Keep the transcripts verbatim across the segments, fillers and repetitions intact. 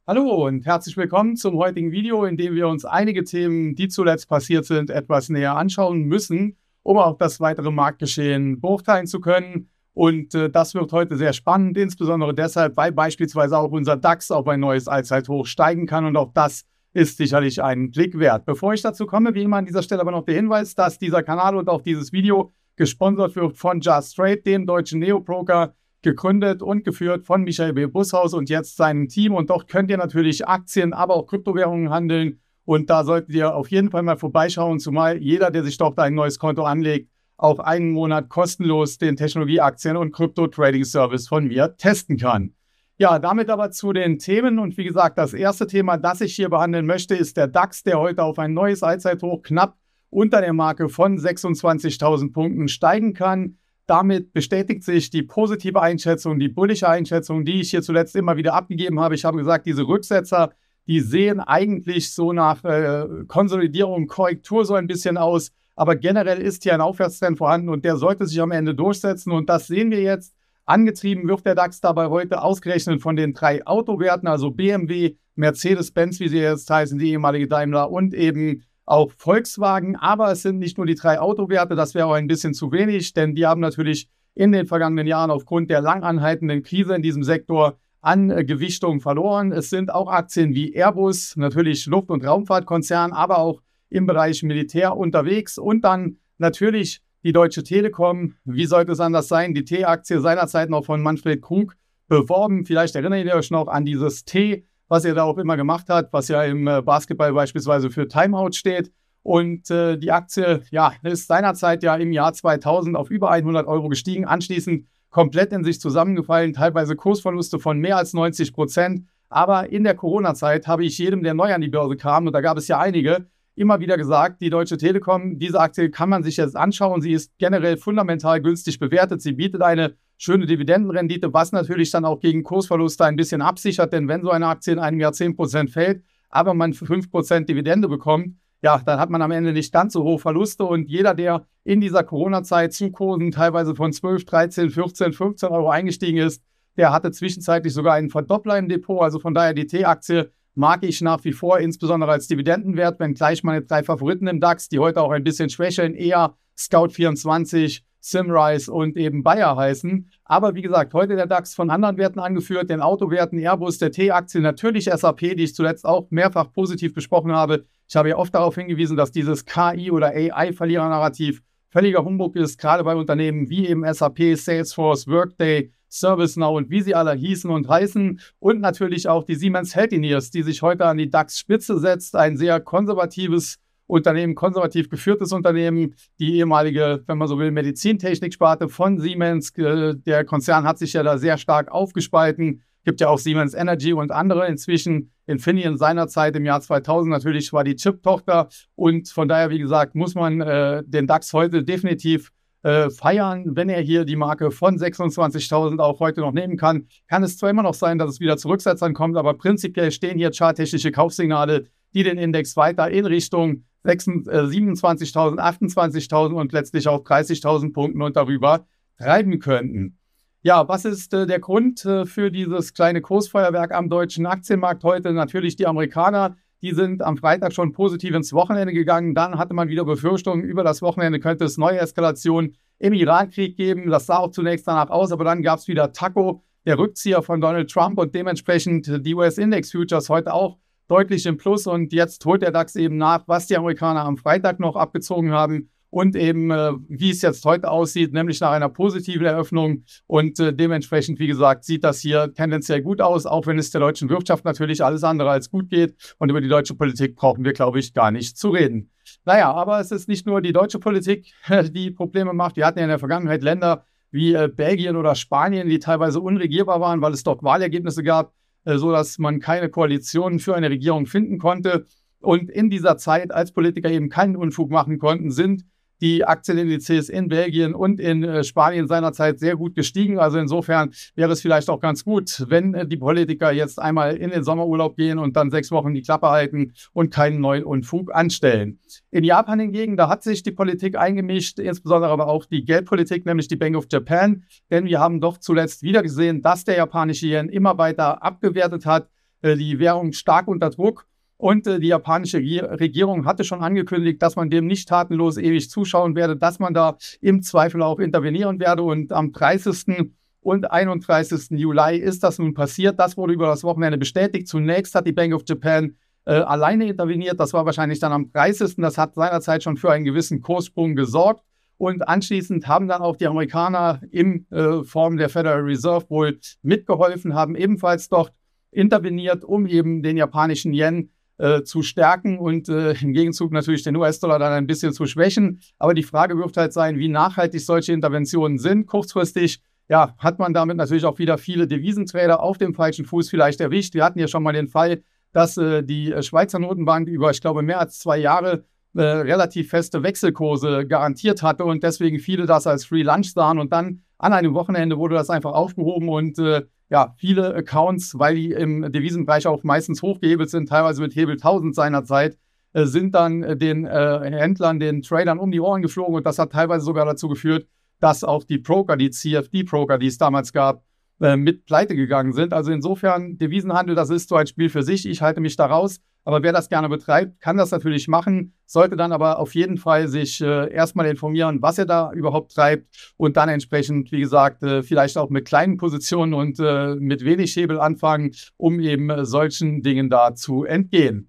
Hallo und herzlich willkommen zum heutigen Video, in dem wir uns einige Themen, die zuletzt passiert sind, etwas näher anschauen müssen, um auch das weitere Marktgeschehen beurteilen zu können. Und äh, das wird heute sehr spannend, insbesondere deshalb, weil beispielsweise auch unser DAX auf ein neues Allzeithoch steigen kann, und auch das ist sicherlich einen Blick wert. Bevor ich dazu komme, wie immer an dieser Stelle aber noch der Hinweis, dass dieser Kanal und auch dieses Video gesponsert wird von Just Trade, dem deutschen Neobroker, gegründet und geführt von Michael B. Busshaus und jetzt seinem Team. Und dort könnt ihr natürlich Aktien, aber auch Kryptowährungen handeln. Und da solltet ihr auf jeden Fall mal vorbeischauen, zumal jeder, der sich dort ein neues Konto anlegt, auch einen Monat kostenlos den Technologieaktien- und Krypto-Trading-Service von mir testen kann. Ja, damit aber zu den Themen. Und wie gesagt, das erste Thema, das ich hier behandeln möchte, ist der DAX, der heute auf ein neues Allzeithoch knapp unter der Marke von sechsundzwanzigtausend Punkten steigen kann. Damit bestätigt sich die positive Einschätzung, die bullische Einschätzung, die ich hier zuletzt immer wieder abgegeben habe. Ich habe gesagt, diese Rücksetzer, die sehen eigentlich so nach äh, Konsolidierung, Korrektur so ein bisschen aus. Aber generell ist hier ein Aufwärtstrend vorhanden und der sollte sich am Ende durchsetzen. Und das sehen wir jetzt. Angetrieben wird der DAX dabei heute ausgerechnet von den drei Autowerten, also B M W, Mercedes-Benz, wie sie jetzt heißen, die ehemalige Daimler, und eben auch Volkswagen. Aber es sind nicht nur die drei Autowerte, das wäre auch ein bisschen zu wenig, denn die haben natürlich in den vergangenen Jahren aufgrund der lang anhaltenden Krise in diesem Sektor an äh, Gewichtung verloren. Es sind auch Aktien wie Airbus, natürlich Luft- und Raumfahrtkonzern, aber auch im Bereich Militär unterwegs, und dann natürlich die Deutsche Telekom. Wie sollte es anders sein? Die T-Aktie seinerzeit noch von Manfred Krug beworben. Vielleicht erinnert ihr euch noch an dieses T, was er da auch immer gemacht hat, was ja im Basketball beispielsweise für Timeout steht. Und äh, die Aktie ja, ist seinerzeit ja im Jahr zweitausend auf über hundert Euro gestiegen, anschließend komplett in sich zusammengefallen, teilweise Kursverluste von mehr als neunzig Prozent. Aber in der Corona-Zeit habe ich jedem, der neu an die Börse kam, und da gab es ja einige, immer wieder gesagt, die Deutsche Telekom, diese Aktie kann man sich jetzt anschauen. Sie ist generell fundamental günstig bewertet. Sie bietet eine schöne Dividendenrendite, was natürlich dann auch gegen Kursverluste ein bisschen absichert. Denn wenn so eine Aktie in einem Jahr zehn Prozent fällt, aber man für fünf Prozent Dividende bekommt, ja, dann hat man am Ende nicht ganz so hohe Verluste. Und jeder, der in dieser Corona-Zeit zu Kursen teilweise von zwölf, dreizehn, vierzehn, fünfzehn Euro eingestiegen ist, der hatte zwischenzeitlich sogar einen Verdoppler im Depot. Also von daher, die T-Aktie mag ich nach wie vor, insbesondere als Dividendenwert, wenn gleich meine drei Favoriten im DAX, die heute auch ein bisschen schwächeln, eher Scout vierundzwanzig, Simrise und eben Bayer heißen. Aber wie gesagt, heute der DAX von anderen Werten angeführt, den Autowerten Airbus, der T-Aktie, natürlich S A P, die ich zuletzt auch mehrfach positiv besprochen habe. Ich habe ja oft darauf hingewiesen, dass dieses K I- oder A I-Verlierer-Narrativ völliger Humbug ist, gerade bei Unternehmen wie eben S A P, Salesforce, Workday, ServiceNow und wie sie alle hießen und heißen. Und natürlich auch die Siemens Healthineers, die sich heute an die DAX-Spitze setzt. Ein sehr konservatives Unternehmen, konservativ geführtes Unternehmen. Die ehemalige, wenn man so will, Medizintechnik-Sparte von Siemens. Der Konzern hat sich ja da sehr stark aufgespalten. Gibt ja auch Siemens Energy und andere. Inzwischen Infineon seinerzeit im Jahr zweitausend natürlich war die Chip-Tochter. Und von daher, wie gesagt, muss man äh, den DAX heute definitiv Äh, feiern, wenn er hier die Marke von sechsundzwanzigtausend auch heute noch nehmen kann. Kann es zwar immer noch sein, dass es wieder zu Rücksetzern kommt, aber prinzipiell stehen hier charttechnische Kaufsignale, die den Index weiter in Richtung siebenundzwanzigtausend, achtundzwanzigtausend und letztlich auch dreißigtausend Punkten und darüber treiben könnten. Ja, was ist äh, der Grund äh, für dieses kleine Kursfeuerwerk am deutschen Aktienmarkt heute? Natürlich die Amerikaner. Die sind am Freitag schon positiv ins Wochenende gegangen. Dann hatte man wieder Befürchtungen, über das Wochenende könnte es neue Eskalationen im Iran-Krieg geben. Das sah auch zunächst danach aus, aber dann gab es wieder Taco, der Rückzieher von Donald Trump, und dementsprechend die U S-Index-Futures heute auch deutlich im Plus. Und jetzt holt der DAX eben nach, was die Amerikaner am Freitag noch abgezogen haben. Und eben, äh, wie es jetzt heute aussieht, nämlich nach einer positiven Eröffnung. Und äh, dementsprechend, wie gesagt, sieht das hier tendenziell gut aus, auch wenn es der deutschen Wirtschaft natürlich alles andere als gut geht. Und über die deutsche Politik brauchen wir, glaube ich, gar nicht zu reden. Naja, aber es ist nicht nur die deutsche Politik, die Probleme macht. Wir hatten ja in der Vergangenheit Länder wie äh, Belgien oder Spanien, die teilweise unregierbar waren, weil es dort Wahlergebnisse gab, äh, sodass man keine Koalition für eine Regierung finden konnte. Und in dieser Zeit, als Politiker eben keinen Unfug machen konnten, sind die Aktienindizes in Belgien und in äh, Spanien seinerzeit sehr gut gestiegen. Also insofern wäre es vielleicht auch ganz gut, wenn äh, die Politiker jetzt einmal in den Sommerurlaub gehen und dann sechs Wochen die Klappe halten und keinen neuen Unfug anstellen. In Japan hingegen, da hat sich die Politik eingemischt, insbesondere aber auch die Geldpolitik, nämlich die Bank of Japan. Denn wir haben doch zuletzt wieder gesehen, dass der japanische Yen immer weiter abgewertet hat. äh, die Währung stark unter Druck. Und äh, die japanische Regierung hatte schon angekündigt, dass man dem nicht tatenlos ewig zuschauen werde, dass man da im Zweifel auch intervenieren werde. Und am dreißigsten und einunddreißigsten Juli ist das nun passiert. Das wurde über das Wochenende bestätigt. Zunächst hat die Bank of Japan äh, alleine interveniert. Das war wahrscheinlich dann am dreißigsten Das hat seinerzeit schon für einen gewissen Kurssprung gesorgt. Und anschließend haben dann auch die Amerikaner in äh, Form der Federal Reserve wohl mitgeholfen, haben ebenfalls dort interveniert, um eben den japanischen Yen Äh, zu stärken und äh, im Gegenzug natürlich den U S-Dollar dann ein bisschen zu schwächen. Aber die Frage wird halt sein, wie nachhaltig solche Interventionen sind. Kurzfristig ja, hat man damit natürlich auch wieder viele Devisentrader auf dem falschen Fuß vielleicht erwischt. Wir hatten ja schon mal den Fall, dass äh, die Schweizer Notenbank über, ich glaube, mehr als zwei Jahre äh, relativ feste Wechselkurse garantiert hatte und deswegen viele das als Free Lunch sahen. Und dann an einem Wochenende wurde das einfach aufgehoben und äh, ja, viele Accounts, weil die im Devisenbereich auch meistens hochgehebelt sind, teilweise mit Hebel tausend seinerzeit, äh, sind dann äh, den äh, Händlern, den Tradern um die Ohren geflogen und das hat teilweise sogar dazu geführt, dass auch die Broker, die C F D-Broker, die es damals gab, äh, mit pleite gegangen sind. Also insofern, Devisenhandel, das ist so ein Spiel für sich. Ich halte mich da raus. Aber wer das gerne betreibt, kann das natürlich machen, sollte dann aber auf jeden Fall sich äh, erstmal informieren, was er da überhaupt treibt und dann entsprechend, wie gesagt, äh, vielleicht auch mit kleinen Positionen und äh, mit wenig Hebel anfangen, um eben äh, solchen Dingen da zu entgehen.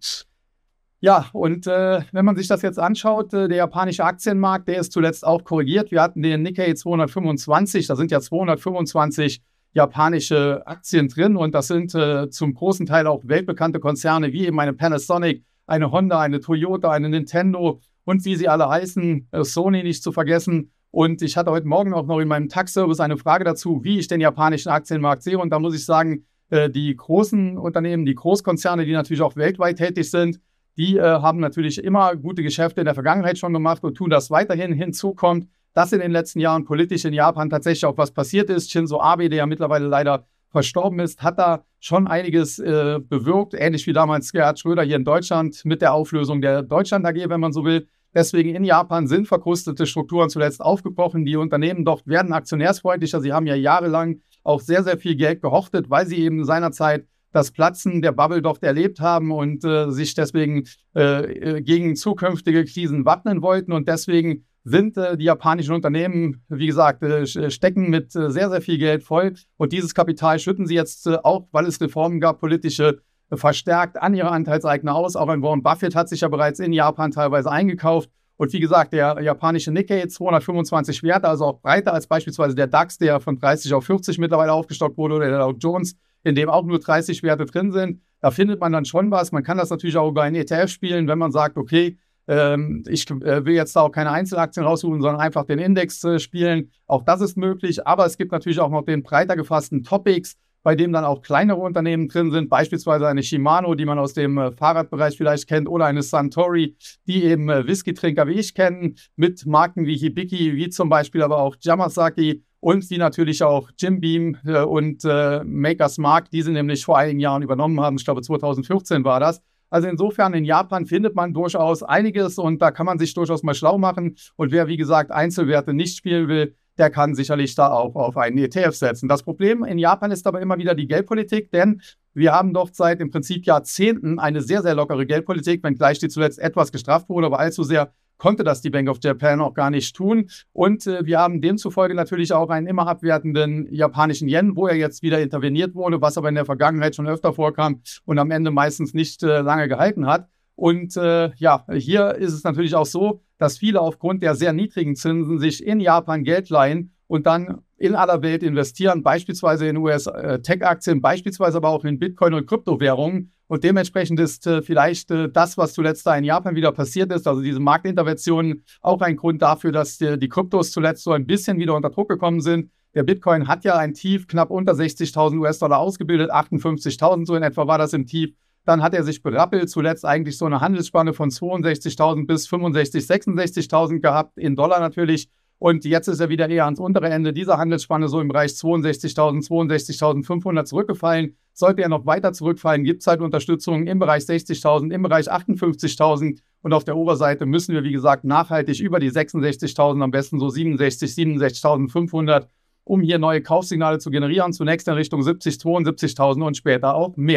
Ja, und äh, wenn man sich das jetzt anschaut, äh, der japanische Aktienmarkt, der ist zuletzt auch korrigiert. Wir hatten den Nikkei zweihundertfünfundzwanzig, da sind ja zweihundertfünfundzwanzig japanische Aktien drin und das sind äh, zum großen Teil auch weltbekannte Konzerne wie eben eine Panasonic, eine Honda, eine Toyota, eine Nintendo und wie sie alle heißen, äh, Sony nicht zu vergessen. Und ich hatte heute Morgen auch noch in meinem Tag-Service eine Frage dazu, wie ich den japanischen Aktienmarkt sehe und da muss ich sagen, äh, die großen Unternehmen, die Großkonzerne, die natürlich auch weltweit tätig sind, die äh, haben natürlich immer gute Geschäfte in der Vergangenheit schon gemacht und tun das weiterhin. Hinzu kommt, dass in den letzten Jahren politisch in Japan tatsächlich auch was passiert ist. Shinzo Abe, der ja mittlerweile leider verstorben ist, hat da schon einiges äh, bewirkt, ähnlich wie damals Gerhard Schröder hier in Deutschland mit der Auflösung der Deutschland A G, wenn man so will. Deswegen in Japan sind verkrustete Strukturen zuletzt aufgebrochen. Die Unternehmen dort werden aktionärsfreundlicher. Sie haben ja jahrelang auch sehr, sehr viel Geld gehortet, weil sie eben seinerzeit das Platzen der Bubble dort erlebt haben und äh, sich deswegen äh, gegen zukünftige Krisen wappnen wollten. Und deswegen sind äh, die japanischen Unternehmen, wie gesagt, äh, stecken mit äh, sehr, sehr viel Geld voll. Und dieses Kapital schütten sie jetzt äh, auch, weil es Reformen gab, politische, äh, verstärkt an ihre Anteilseigner aus. Auch ein Warren Buffett hat sich ja bereits in Japan teilweise eingekauft. Und wie gesagt, der japanische Nikkei zweihundertfünfundzwanzig Werte, also auch breiter als beispielsweise der DAX, der von dreißig auf vierzig mittlerweile aufgestockt wurde, oder der Dow Jones, in dem auch nur dreißig Werte drin sind. Da findet man dann schon was. Man kann das natürlich auch über einen E T F spielen, wenn man sagt, okay, ähm, ich äh, will jetzt da auch keine Einzelaktien raussuchen, sondern einfach den Index äh, spielen. Auch das ist möglich. Aber es gibt natürlich auch noch den breiter gefassten Topics, bei dem dann auch kleinere Unternehmen drin sind, beispielsweise eine Shimano, die man aus dem äh, Fahrradbereich vielleicht kennt, oder eine Suntory, die eben äh, Whisky-Trinker wie ich kennen, mit Marken wie Hibiki, wie zum Beispiel aber auch Yamasaki und die natürlich auch Jim Beam äh, und äh, Maker's Mark, die sie nämlich vor einigen Jahren übernommen haben. Ich glaube zweitausendvierzehn war das. Also insofern in Japan findet man durchaus einiges und da kann man sich durchaus mal schlau machen. Und wer, wie gesagt, Einzelwerte nicht spielen will, der kann sicherlich da auch auf einen E T F setzen. Das Problem in Japan ist aber immer wieder die Geldpolitik, denn wir haben dort seit im Prinzip Jahrzehnten eine sehr, sehr lockere Geldpolitik, wenngleich die zuletzt etwas gestraft wurde, aber allzu sehr konnte das die Bank of Japan auch gar nicht tun. Und äh, wir haben demzufolge natürlich auch einen immer abwertenden japanischen Yen, wo er jetzt wieder interveniert wurde, was aber in der Vergangenheit schon öfter vorkam und am Ende meistens nicht äh, lange gehalten hat. Und äh, ja, hier ist es natürlich auch so, dass viele aufgrund der sehr niedrigen Zinsen sich in Japan Geld leihen und dann in aller Welt investieren, beispielsweise in U S-Tech-Aktien, beispielsweise aber auch in Bitcoin und Kryptowährungen. Und dementsprechend ist äh, vielleicht äh, das, was zuletzt da in Japan wieder passiert ist, also diese Marktinterventionen, auch ein Grund dafür, dass die, die Kryptos zuletzt so ein bisschen wieder unter Druck gekommen sind. Der Bitcoin hat ja ein Tief knapp unter sechzigtausend US-Dollar ausgebildet, achtundfünfzigtausend so in etwa war das im Tief. Dann hat er sich berappelt, zuletzt eigentlich so eine Handelsspanne von zweiundsechzigtausend bis fünfundsechzigtausend, sechsundsechzigtausend gehabt, in Dollar natürlich. Und jetzt ist er wieder eher ans untere Ende dieser Handelsspanne, so im Bereich zweiundsechzigtausend, zweiundsechzigtausendfünfhundert zurückgefallen. Sollte er noch weiter zurückfallen, gibt es halt Unterstützung im Bereich sechzigtausend, im Bereich achtundfünfzigtausend. Und auf der Oberseite müssen wir, wie gesagt, nachhaltig über die sechsundsechzigtausend, am besten so siebenundsechzig, siebenundsechzigtausendfünfhundert, um hier neue Kaufsignale zu generieren. Zunächst in Richtung siebzig, zweiundsiebzigtausend und später auch mehr.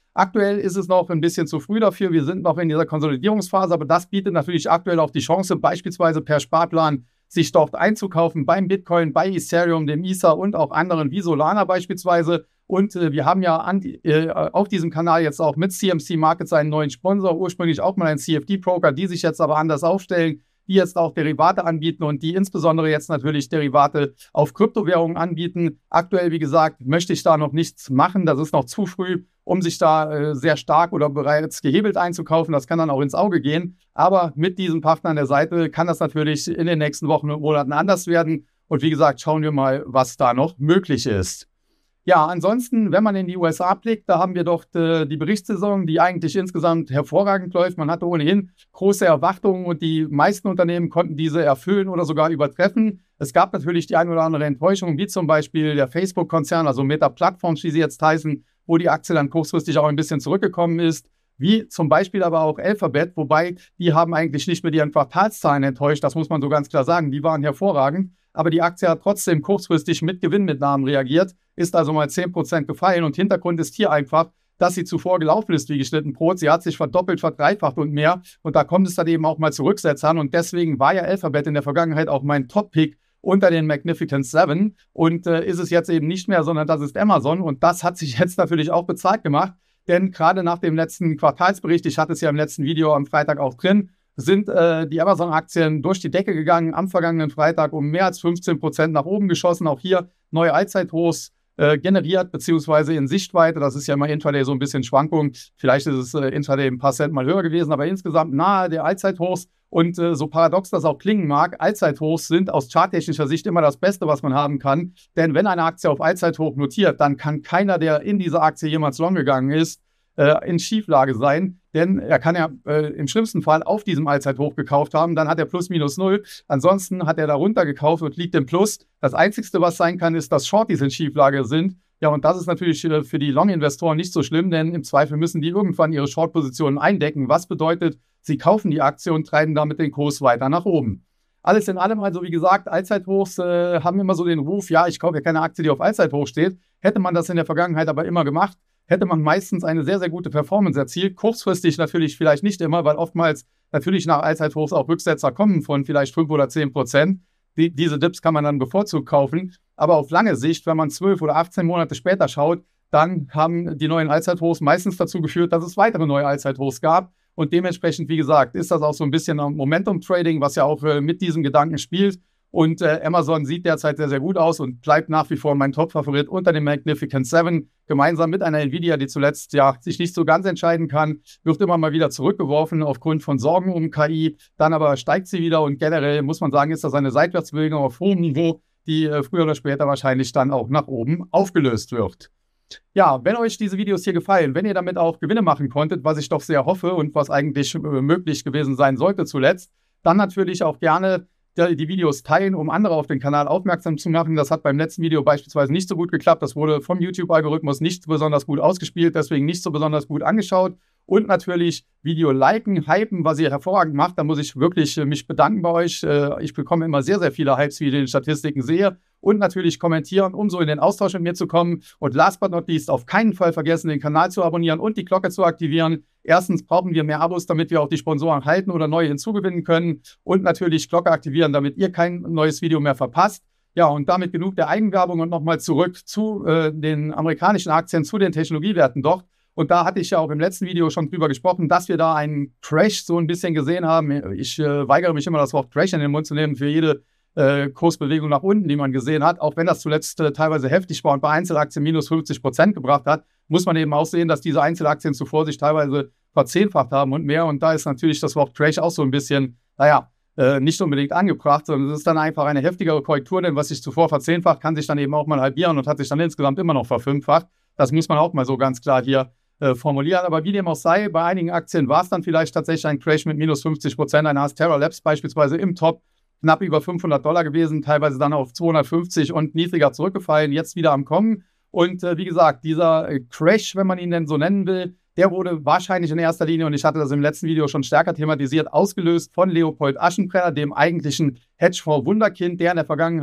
Aktuell ist es noch ein bisschen zu früh dafür. Wir sind noch in dieser Konsolidierungsphase, aber das bietet natürlich aktuell auch die Chance, beispielsweise per Sparplan sich dort einzukaufen beim Bitcoin, bei Ethereum, dem Ether und auch anderen wie Solana beispielsweise. Und äh, wir haben ja an, äh, auf diesem Kanal jetzt auch mit C M C Markets einen neuen Sponsor, ursprünglich auch mal ein C F D-Broker, die sich jetzt aber anders aufstellen, die jetzt auch Derivate anbieten und die insbesondere jetzt natürlich Derivate auf Kryptowährungen anbieten. Aktuell, wie gesagt, möchte ich da noch nichts machen. Das ist noch zu früh, um sich da äh, sehr stark oder bereits gehebelt einzukaufen. Das kann dann auch ins Auge gehen. Aber mit diesem Partner an der Seite kann das natürlich in den nächsten Wochen und Monaten anders werden. Und wie gesagt, schauen wir mal, was da noch möglich ist. Ja, ansonsten, wenn man in die U S A blickt, da haben wir doch äh, die Berichtssaison, die eigentlich insgesamt hervorragend läuft. Man hatte ohnehin große Erwartungen und die meisten Unternehmen konnten diese erfüllen oder sogar übertreffen. Es gab natürlich die ein oder andere Enttäuschung, wie zum Beispiel der Facebook-Konzern, also Meta Platforms, wie sie jetzt heißen, wo die Aktie dann kurzfristig auch ein bisschen zurückgekommen ist. Wie zum Beispiel aber auch Alphabet, wobei die haben eigentlich nicht mit ihren Quartalszahlen enttäuscht, das muss man so ganz klar sagen, die waren hervorragend. Aber die Aktie hat trotzdem kurzfristig mit Gewinnmitnahmen reagiert, ist also mal zehn Prozent gefallen. Und Hintergrund ist hier einfach, dass sie zuvor gelaufen ist wie geschnitten Brot. Sie hat sich verdoppelt, verdreifacht und mehr. Und da kommt es dann eben auch mal zu Rücksetzern. Und deswegen war ja Alphabet in der Vergangenheit auch mein Top-Pick unter den Magnificent Seven. Und äh, ist es jetzt eben nicht mehr, sondern das ist Amazon. Und das hat sich jetzt natürlich auch bezahlt gemacht. Denn gerade nach dem letzten Quartalsbericht, ich hatte es ja im letzten Video am Freitag auch drin, sind äh, die Amazon-Aktien durch die Decke gegangen, am vergangenen Freitag um mehr als fünfzehn Prozent nach oben geschossen. Auch hier neue Allzeithochs äh, generiert, beziehungsweise in Sichtweite. Das ist ja immer Intraday so ein bisschen Schwankung. Vielleicht ist es äh, Intraday ein paar Cent mal höher gewesen, aber insgesamt nahe der Allzeithochs. Und äh, so paradox das auch klingen mag, Allzeithochs sind aus charttechnischer Sicht immer das Beste, was man haben kann. Denn wenn eine Aktie auf Allzeithoch notiert, dann kann keiner, der in diese Aktie jemals long gegangen ist, in Schieflage sein, denn er kann ja äh, im schlimmsten Fall auf diesem Allzeithoch gekauft haben, dann hat er plus minus null, ansonsten hat er darunter gekauft und liegt im Plus. Das Einzige, was sein kann, ist, dass Shorties in Schieflage sind. Ja, und das ist natürlich äh, für die Long-Investoren nicht so schlimm, denn im Zweifel müssen die irgendwann ihre Short-Positionen eindecken, was bedeutet, sie kaufen die Aktie und treiben damit den Kurs weiter nach oben. Alles in allem, also wie gesagt, Allzeithochs äh, haben immer so den Ruf, ja, ich kaufe ja keine Aktie, die auf Allzeithoch steht. Hätte man das in der Vergangenheit aber immer gemacht, hätte man meistens eine sehr, sehr gute Performance erzielt. Kurzfristig natürlich vielleicht nicht immer, weil oftmals natürlich nach Allzeithochs auch Rücksetzer kommen von vielleicht fünf oder zehn Prozent. Die, diese Dips kann man dann bevorzugt kaufen. Aber auf lange Sicht, wenn man zwölf oder achtzehn Monate später schaut, dann haben die neuen Allzeithochs meistens dazu geführt, dass es weitere neue Allzeithochs gab. Und dementsprechend, wie gesagt, ist das auch so ein bisschen Momentum-Trading, was ja auch äh, mit diesem Gedanken spielt. Und äh, Amazon sieht derzeit sehr, sehr gut aus und bleibt nach wie vor mein Top-Favorit unter den Magnificent Seven. Gemeinsam mit einer Nvidia, die zuletzt ja sich nicht so ganz entscheiden kann, wird immer mal wieder zurückgeworfen aufgrund von Sorgen um K I. Dann aber steigt sie wieder und generell muss man sagen, ist das eine Seitwärtsbewegung auf hohem Niveau, die äh, früher oder später wahrscheinlich dann auch nach oben aufgelöst wird. Ja, wenn euch diese Videos hier gefallen, wenn ihr damit auch Gewinne machen konntet, was ich doch sehr hoffe und was eigentlich äh, möglich gewesen sein sollte zuletzt, dann natürlich auch gerne die Videos teilen, um andere auf den Kanal aufmerksam zu machen. Das hat beim letzten Video beispielsweise nicht so gut geklappt. Das wurde vom YouTube-Algorithmus nicht besonders gut ausgespielt, deswegen nicht so besonders gut angeschaut. Und natürlich Video liken, hypen, was ihr hervorragend macht. Da muss ich wirklich äh, mich bedanken bei euch. Äh, ich bekomme immer sehr, sehr viele Hypes, wie ich in den Statistiken sehe. Und natürlich kommentieren, um so in den Austausch mit mir zu kommen. Und last but not least, auf keinen Fall vergessen, den Kanal zu abonnieren und die Glocke zu aktivieren. Erstens brauchen wir mehr Abos, damit wir auch die Sponsoren halten oder neue hinzugewinnen können. Und natürlich Glocke aktivieren, damit ihr kein neues Video mehr verpasst. Ja, und damit genug der Eigenwerbung und nochmal zurück zu äh, den amerikanischen Aktien, zu den Technologiewerten dort. Und da hatte ich ja auch im letzten Video schon drüber gesprochen, dass wir da einen Crash so ein bisschen gesehen haben. Ich äh, weigere mich immer, das Wort Crash in den Mund zu nehmen für jede äh, Kursbewegung nach unten, die man gesehen hat. Auch wenn das zuletzt äh, teilweise heftig war und bei Einzelaktien minus fünfzig Prozent gebracht hat, muss man eben auch sehen, dass diese Einzelaktien zuvor sich teilweise verzehnfacht haben und mehr. Und da ist natürlich das Wort Crash auch so ein bisschen, naja, äh, nicht unbedingt angebracht, sondern es ist dann einfach eine heftigere Korrektur, denn was sich zuvor verzehnfacht, kann sich dann eben auch mal halbieren und hat sich dann insgesamt immer noch verfünffacht. Das muss man auch mal so ganz klar hier äh, formulieren. Aber wie dem auch sei, bei einigen Aktien war es dann vielleicht tatsächlich ein Crash mit minus fünfzig Prozent. Eine Astera Labs beispielsweise im Top knapp über fünfhundert Dollar gewesen, teilweise dann auf zweihundertfünfzig und niedriger zurückgefallen, jetzt wieder am Kommen. Und äh, wie gesagt, dieser äh, Crash, wenn man ihn denn so nennen will, der wurde wahrscheinlich in erster Linie, und ich hatte das im letzten Video schon stärker thematisiert, ausgelöst von Leopold Aschenbrenner, dem eigentlichen Hedgefonds-Wunderkind, der in der Vergangenheit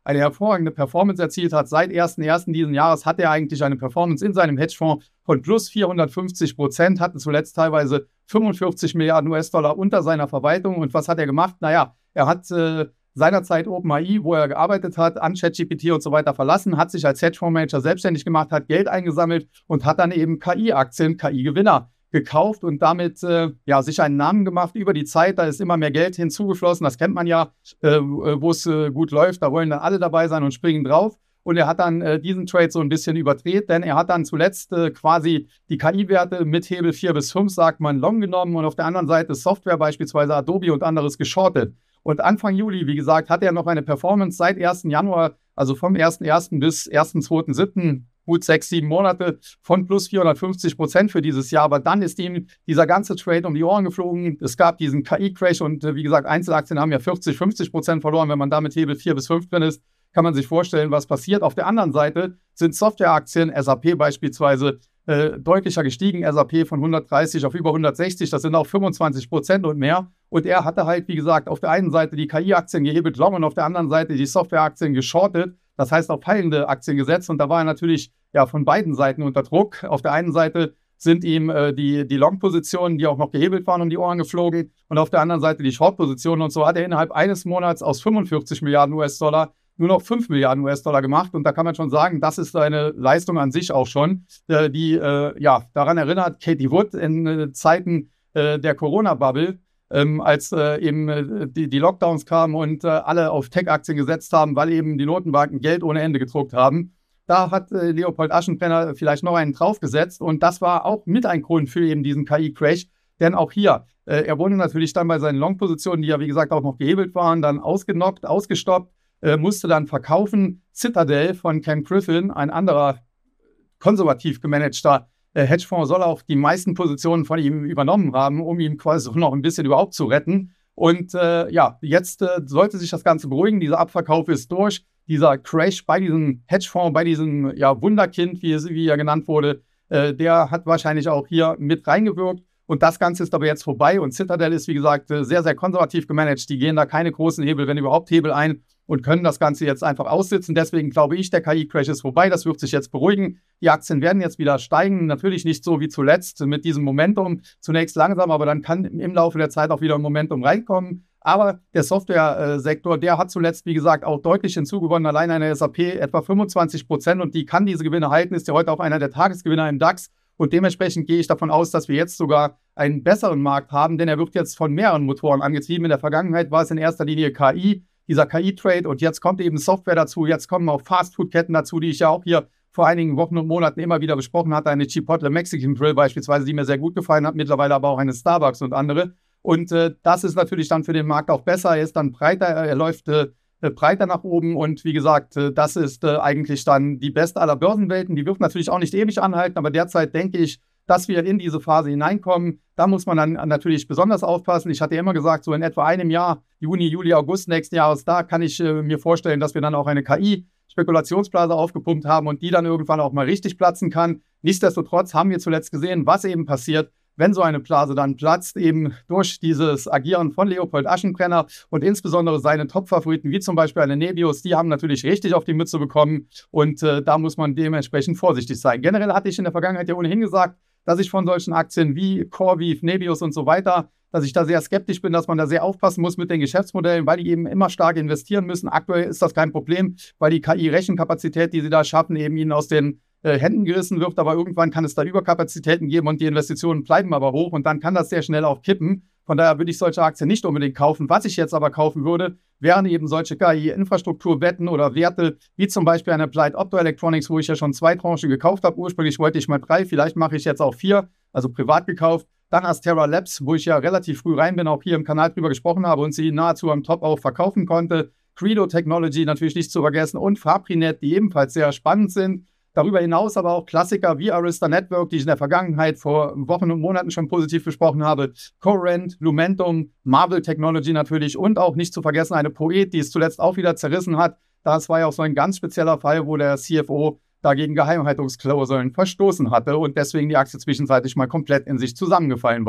eine hervorragende Performance erzielt hat. Seit ersten ersten diesen Jahres hat er eigentlich eine Performance in seinem Hedgefonds von plus vierhundertfünfzig Prozent, hatte zuletzt teilweise fünfundvierzig Milliarden U S-Dollar unter seiner Verwaltung. Und was hat er gemacht? Naja, er hat äh, seinerzeit OpenAI, wo er gearbeitet hat, an ChatGPT und so weiter verlassen, hat sich als Hedgefondsmanager selbstständig gemacht, hat Geld eingesammelt und hat dann eben K I-Aktien, K I-Gewinner gekauft und damit äh, ja, sich einen Namen gemacht über die Zeit. Da ist immer mehr Geld hinzugeflossen, das kennt man ja, äh, wo es äh, gut läuft, da wollen dann alle dabei sein und springen drauf. Und er hat dann äh, diesen Trade so ein bisschen überdreht, denn er hat dann zuletzt äh, quasi die K I-Werte mit Hebel vier bis fünf, sagt man, long genommen und auf der anderen Seite Software, beispielsweise Adobe und anderes, geschortet. Und Anfang Juli, wie gesagt, hat er noch eine Performance seit ersten Januar, also vom ersten ersten bis ersten zweiten siebten, gut sechs, sieben Monate, von plus vierhundertfünfzig Prozent für dieses Jahr. Aber dann ist ihm dieser ganze Trade um die Ohren geflogen. Es gab diesen K I-Crash und äh, wie gesagt, Einzelaktien haben ja vierzig, fünfzig Prozent verloren. Wenn man da mit Hebel vier bis fünf drin ist, kann man sich vorstellen, was passiert. Auf der anderen Seite sind Softwareaktien, S A P beispielsweise, äh, deutlicher gestiegen. S A P von hundertdreißig auf über hundertsechzig, das sind auch fünfundzwanzig Prozent und mehr. Und er hatte halt, wie gesagt, auf der einen Seite die K I-Aktien gehebelt long und auf der anderen Seite die Softwareaktien geschortet. Das heißt, auf fallende Aktien gesetzt. Und da war er natürlich ja von beiden Seiten unter Druck. Auf der einen Seite sind ihm äh, die, die Long-Positionen, die auch noch gehebelt waren, um die Ohren geflogen. Und auf der anderen Seite die Short-Positionen. Und so hat er innerhalb eines Monats aus fünfundvierzig Milliarden U S-Dollar nur noch fünf Milliarden U S-Dollar gemacht. Und da kann man schon sagen, das ist eine Leistung an sich auch schon, äh, die äh, ja daran erinnert, Katie Wood in äh, Zeiten äh, der Corona-Bubble, ähm, als äh, eben äh, die, die Lockdowns kamen und äh, alle auf Tech-Aktien gesetzt haben, weil eben die Notenbanken Geld ohne Ende gedruckt haben. Da hat äh, Leopold Aschenbrenner vielleicht noch einen draufgesetzt und das war auch mit ein Grund für eben diesen K I-Crash, denn auch hier, äh, er wurde natürlich dann bei seinen Long-Positionen, die ja wie gesagt auch noch gehebelt waren, dann ausgenockt, ausgestoppt, äh, musste dann verkaufen. Citadel von Ken Griffin, ein anderer konservativ gemanagter äh, Hedgefonds, soll auch die meisten Positionen von ihm übernommen haben, um ihn quasi noch ein bisschen überhaupt zu retten. Und äh, ja, jetzt äh, sollte sich das Ganze beruhigen. Dieser Abverkauf ist durch. Dieser Crash bei diesem Hedgefonds, bei diesem ja, Wunderkind, wie, es, wie er genannt wurde, äh, der hat wahrscheinlich auch hier mit reingewirkt. Und das Ganze ist aber jetzt vorbei. Und Citadel ist, wie gesagt, sehr, sehr konservativ gemanagt. Die gehen da keine großen Hebel, wenn überhaupt Hebel ein und können das Ganze jetzt einfach aussitzen. Deswegen glaube ich, der K I-Crash ist vorbei. Das wird sich jetzt beruhigen. Die Aktien werden jetzt wieder steigen. Natürlich nicht so wie zuletzt mit diesem Momentum. Zunächst langsam, aber dann kann im Laufe der Zeit auch wieder ein Momentum reinkommen. Aber der Software-Sektor, der hat zuletzt, wie gesagt, auch deutlich hinzugewonnen. Allein eine S A P etwa fünfundzwanzig Prozent und die kann diese Gewinne halten, ist ja heute auch einer der Tagesgewinner im DAX. Und dementsprechend gehe ich davon aus, dass wir jetzt sogar einen besseren Markt haben, denn er wird jetzt von mehreren Motoren angetrieben. In der Vergangenheit war es in erster Linie K I, dieser K I-Trade und jetzt kommt eben Software dazu. Jetzt kommen auch Fastfood-Ketten dazu, die ich ja auch hier vor einigen Wochen und Monaten immer wieder besprochen hatte. Eine Chipotle Mexican Grill beispielsweise, die mir sehr gut gefallen hat, mittlerweile aber auch eine Starbucks und andere. Und äh, das ist natürlich dann für den Markt auch besser. Er ist dann breiter, er läuft äh, breiter nach oben und wie gesagt, äh, das ist äh, eigentlich dann die beste aller Börsenwelten. Die wird natürlich auch nicht ewig anhalten, aber derzeit denke ich, dass wir in diese Phase hineinkommen. Da muss man dann natürlich besonders aufpassen. Ich hatte ja immer gesagt, so in etwa einem Jahr, Juni, Juli, August nächsten Jahres, da kann ich äh, mir vorstellen, dass wir dann auch eine K I-Spekulationsblase aufgepumpt haben und die dann irgendwann auch mal richtig platzen kann. Nichtsdestotrotz haben wir zuletzt gesehen, was eben passiert, wenn so eine Blase dann platzt, eben durch dieses Agieren von Leopold Aschenbrenner und insbesondere seine Top-Favoriten, wie zum Beispiel eine Nebius, die haben natürlich richtig auf die Mütze bekommen und äh, da muss man dementsprechend vorsichtig sein. Generell hatte ich in der Vergangenheit ja ohnehin gesagt, dass ich von solchen Aktien wie CoreWeave, Nebius und so weiter, dass ich da sehr skeptisch bin, dass man da sehr aufpassen muss mit den Geschäftsmodellen, weil die eben immer stark investieren müssen. Aktuell ist das kein Problem, weil die K I-Rechenkapazität, die sie da schaffen, eben ihnen aus den äh, Händen gerissen wird, aber irgendwann kann es da Überkapazitäten geben und die Investitionen bleiben aber hoch und dann kann das sehr schnell auch kippen. Von daher würde ich solche Aktien nicht unbedingt kaufen. Was ich jetzt aber kaufen würde, wären eben solche K I-Infrastrukturwetten oder Werte, wie zum Beispiel eine Applied Optoelectronics, wo ich ja schon zwei Tranchen gekauft habe. Ursprünglich wollte ich mal drei, vielleicht mache ich jetzt auch vier, also privat gekauft. Dann Astera Labs, wo ich ja relativ früh rein bin, auch hier im Kanal drüber gesprochen habe und sie nahezu am Top auch verkaufen konnte. Credo Technology natürlich nicht zu vergessen und Fabrinet, die ebenfalls sehr spannend sind. Darüber hinaus aber auch Klassiker wie Arista Network, die ich in der Vergangenheit vor Wochen und Monaten schon positiv besprochen habe. Corent, Lumentum, Marvel Technology natürlich und auch nicht zu vergessen eine Poet, die es zuletzt auch wieder zerrissen hat. Das war ja auch so ein ganz spezieller Fall, wo der C F O dagegen Geheimhaltungsklauseln verstoßen hatte und deswegen die Aktie zwischenzeitlich mal komplett in sich zusammengefallen war.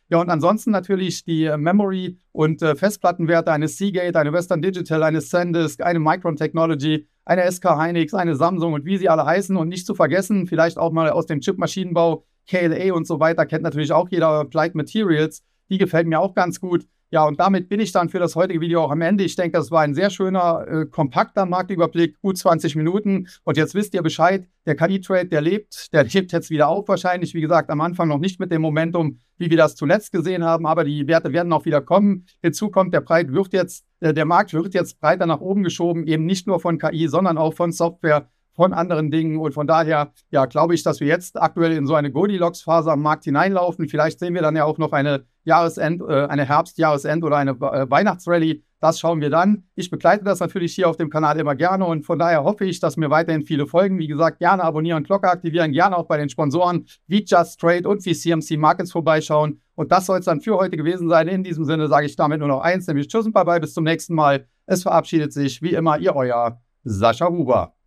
Ja, und ansonsten natürlich die äh, Memory- und äh, Festplattenwerte, eine Seagate, eine Western Digital, eine SanDisk, eine Micron Technology, eine S K Hynix, eine Samsung und wie sie alle heißen. Und nicht zu vergessen, vielleicht auch mal aus dem Chipmaschinenbau, K L A und so weiter, kennt natürlich auch jeder Applied Materials. Die gefällt mir auch ganz gut. Ja, und damit bin ich dann für das heutige Video auch am Ende. Ich denke, das war ein sehr schöner, äh, kompakter Marktüberblick, gut zwanzig Minuten. Und jetzt wisst ihr Bescheid, der K I-Trade, der lebt, der lebt jetzt wieder auf wahrscheinlich. Wie gesagt, am Anfang noch nicht mit dem Momentum, wie wir das zuletzt gesehen haben, aber die Werte werden auch wieder kommen. Hinzu kommt, der Breit wird jetzt, äh, der Markt wird jetzt breiter nach oben geschoben, eben nicht nur von K I, sondern auch von Software, von anderen Dingen. Und von daher, ja, glaube ich, dass wir jetzt aktuell in so eine Goldilocks-Phase am Markt hineinlaufen. Vielleicht sehen wir dann ja auch noch eine Jahresend, äh, eine Herbst-Jahresend oder eine äh, Weihnachtsrallye. Das schauen wir dann. Ich begleite das natürlich hier auf dem Kanal immer gerne und von daher hoffe ich, dass mir weiterhin viele folgen. Wie gesagt, gerne abonnieren, Glocke aktivieren, gerne auch bei den Sponsoren wie Just Trade und wie C M C Markets vorbeischauen. Und das soll es dann für heute gewesen sein. In diesem Sinne sage ich damit nur noch eins, nämlich Tschüss und Bye-bye, bis zum nächsten Mal. Es verabschiedet sich wie immer Ihr euer Sascha Huber.